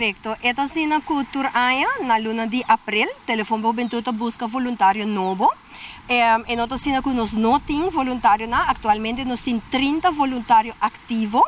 correcto. Esta es una cultura na luna de abril. Telefone Bobentuta busca voluntário novo. En otra cena que nos no tiene voluntario, actualmente nos tiene 30 voluntarios activos.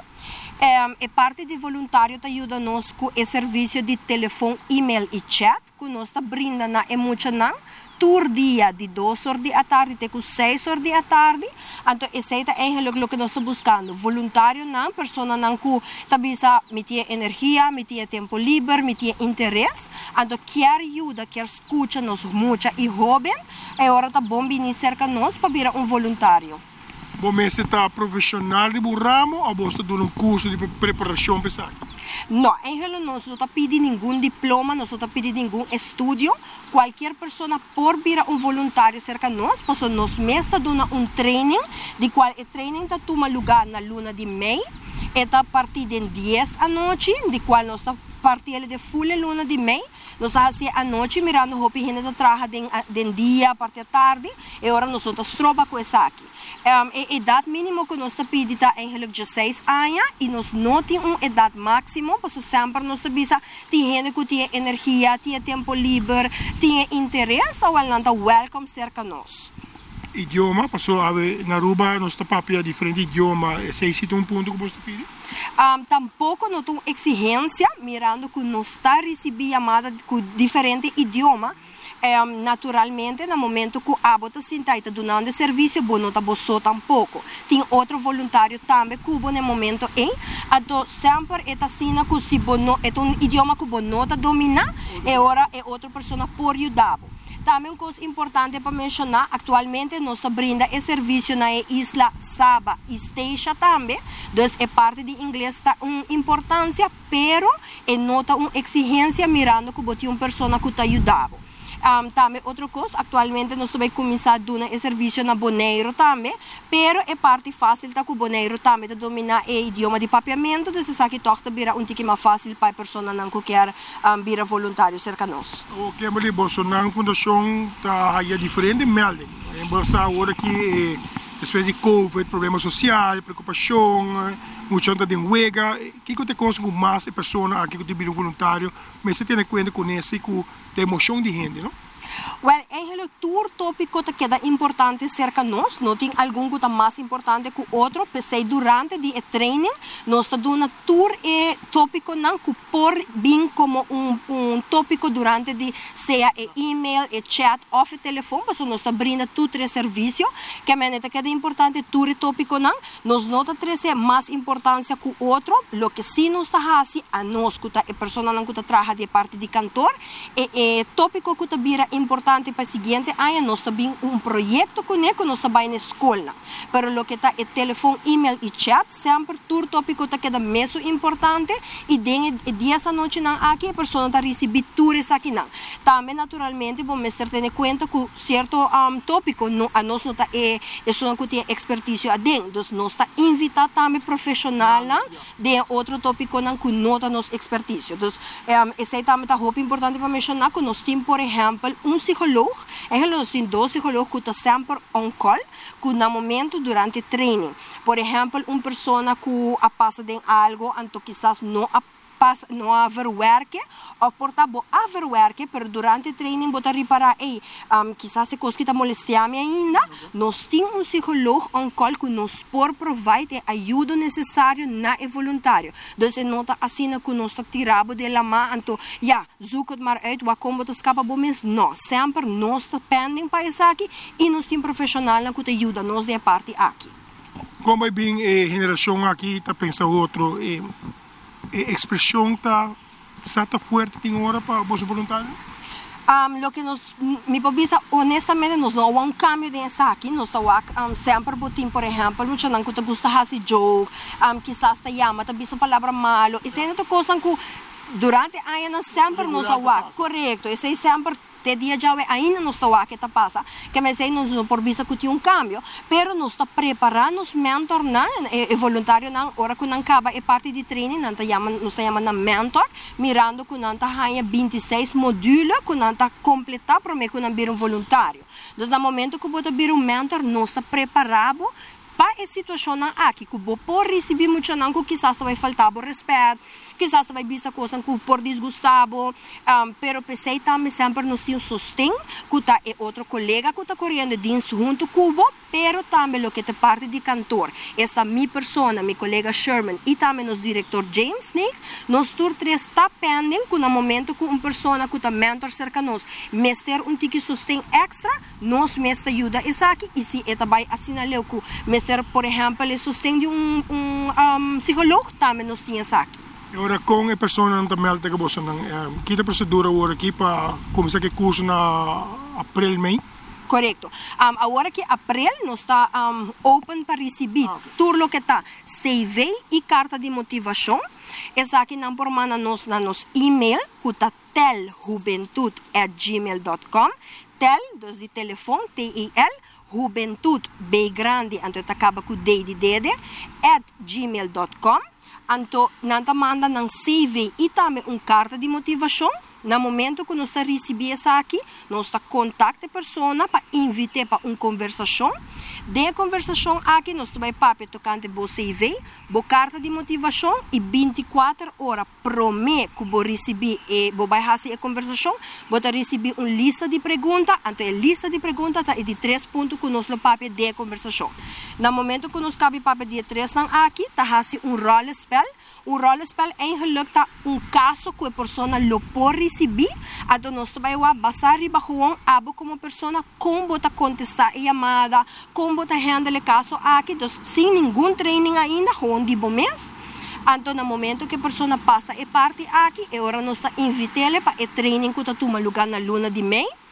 E parte de voluntário te ajuda nos com o serviço de telefone, e-mail e chat, que nos está brinda na muita não. Tour dia de 2 horas da tarde até 6 horas da tarde. Então, esse é o que nós estamos buscando. Voluntário não, pessoa não que tabisa meter energia, meter tempo livre, meter interesse. Então, quer ajuda, quer escuta nos muito e jovem, é hora tá bom vir cerca nós para virar voluntário. Você está profissional de um ramo ou você está dando curso de preparação para isso? Não, em realidade não está pedindo nenhum diploma, não está pedindo nenhum estudo. Qualquer pessoa pode vir voluntário cerca de nós, porque nós mesmos damos training, de qual o training está toma lugar na luna de maio, está a partir de 10 da noite, de qual nós está partindo de full luna de maio. Nós estamos à noite mirando o que a gente trabalha de dia, a partir da tarde, e agora nós estamos trocando com isso aqui. A idade mínima que nós estamos pedindo é 16 anos e nós não temos uma idade máxima, porque sempre nós estamos tem gente que tem energia, tem tempo livre, tem interesse, ou ela está welcome cerca de nós. Idioma, passou na Aruba, nós estamos papia diferente idioma, esse é um ponto que você pede? Tampouco não tem exigência, mirando que nós está recebendo chamada com diferente idioma. Naturalmente, no momento que a bota está dando serviço, não está só tampouco. Tem outro voluntário também que no momento então sempre é assim que se é um idioma que não está dominando, e agora é outra pessoa por ajudar. Também uma coisa importante para mencionar, atualmente nós brinda esse serviço na isla Saba e Stacia também, então é parte de inglês está uma importância, pero é nota uma exigência mirando que bote uma pessoa que está ajudando. Também outra coisa, atualmente nós também começar a dar esse serviço na Bonaire também, pero é parte fácil da que Bonaire também de dominar o idioma de papiamento, então isso aqui toca vira um pouquinho mais fácil para a pessoa não que quer virar voluntário cerca de nós. Ok, mas a fundação está aí diferente, melding. Você agora que espécie de COVID, problema social, preocupação, muita gente de huelga, que você consegue mais pessoas aqui que te viram voluntário, mas você tem em conta com isso que tem emoção de gente, não? Well, em relação ao tópico que é importante cerca de nós, não tem algum que é mais importante que o outro, porque durante o training, nós estamos dando tour e tópico não que por bem como tópico durante seja e-mail, chat ou telefone, porque nós estamos brindando tudo o serviço, que é importante tour e tópico não, nós não trazemos mais importância que o outro, o que sim nós está fazendo a nós que a pessoa que trabalha de parte de cantor, e tópico que vira importante para o seguinte ano, nós temos projeto com ele que nós estamos na escola. Mas o que está é telefone, e-mail e chat, sempre o tópico que é mais importante e dias da noite aqui a pessoa está recebendo tudo isso aqui. Também, naturalmente, vamos ter em conta que certo tópico a nós não está é pessoa que tem expertise adentro. Então, nós está invitando também profissional de outro tópico que não está nossa expertise. Então, esse também está muito importante para mencionar que nós temos, por exemplo, psicólogo, nós temos 2 psicólogos que estão sempre on call, que no momento durante o treino. Por exemplo, uma pessoa que passa de algo, então quizás não overwerken, ou portanto overwerken, mas durante o treino bota reparar, quizás se coisa que está molestando ainda, nós temos psicólogo on call que nos pode provide a ajuda necessária na voluntário. Então, não está assim que nós está tirado de la mão, então, zoek het maar uit, wat como te escapa bom mês? Não, sempre nós está pending para isso aqui, e nós temos profissional que te ajuda, nós de parte aqui. Como é bem a geração aqui, está pensando outro, expressão está forte tem hora para você voluntário? Lo que me precisa honestamente nós não há cambio dessa aqui, nós estamos sempre botando, por exemplo, muita gente que gosta de fazer joke, quizás te chama, te diz palavra malo, isso é outra coisa que durante a ano sempre nós estamos correto, isso é sempre te dia já ainda não está o que está passa, que me sei não por vista que tem cambio, pero nós está preparando os mentor na voluntário na hora que não acaba é parte de training, nós está chamando mentor, mirando que não está ganha 26 módulos que não está completar para me que não vir voluntário. Então no momento que você vir mentor, nós está preparado para a situação aqui, que você pode receber muito não que quizás vai faltar o respeito, quizás vai bisa coisa que por desgustavo, pero pensei também sempre nós temos sustém, que tá é outro colega que tá correndo dentro junto cubo, pero também o que te parte de cantor, essa minha persona, meu colega Sherman e também nosso diretor James, né? Nós três está pendendo que no momento que uma pessoa que tá mentor cerca nós, mestre tique sustém extra, nós mestre ajuda essa aqui e se eta vai assinalar que mestre, por exemplo, ele sustém de psicólogo também nós tinha essa aqui. Agora, com a pessoa não está melhor que você não, que procedura agora aqui para começar que curso na abril, Mei? Correto. Agora que abril nós está open para receber tudo o que está CV e carta de motivação. Essa aqui não por mana nos na nos e-mail que está teljuventud@gmail.com. Tel, dos de telefone, TEL, juventud, B grande, então acaba com D de dede, @gmail.com. Então, nanta manda ng CV e também carta de motivação. No momento que nós recebemos essa aqui, nós contacta a pessoa para invitar para uma conversação. De conversação aqui, nós vamos papel tocante o CV, a carta de motivação e 24 horas promete que vou receber e vou fazer a conversação, vou receber uma lista de perguntas. Então, a lista de perguntas é de 3 pontos que nós papel de conversação. No momento que nós cabe papel de 3 aqui, está fazendo rollespel. O rollespel é um caso que a pessoa não pode receber. Então, nós vamos basar riba gewoon abo como pessoa como está contestar a chamada, como está handle o caso aqui. Então, sem nenhum training ainda, gewoon de bom mês. Então, no momento que a pessoa passa a parte aqui, agora nós invitamos para o training que está tomando lugar na luna de Mei.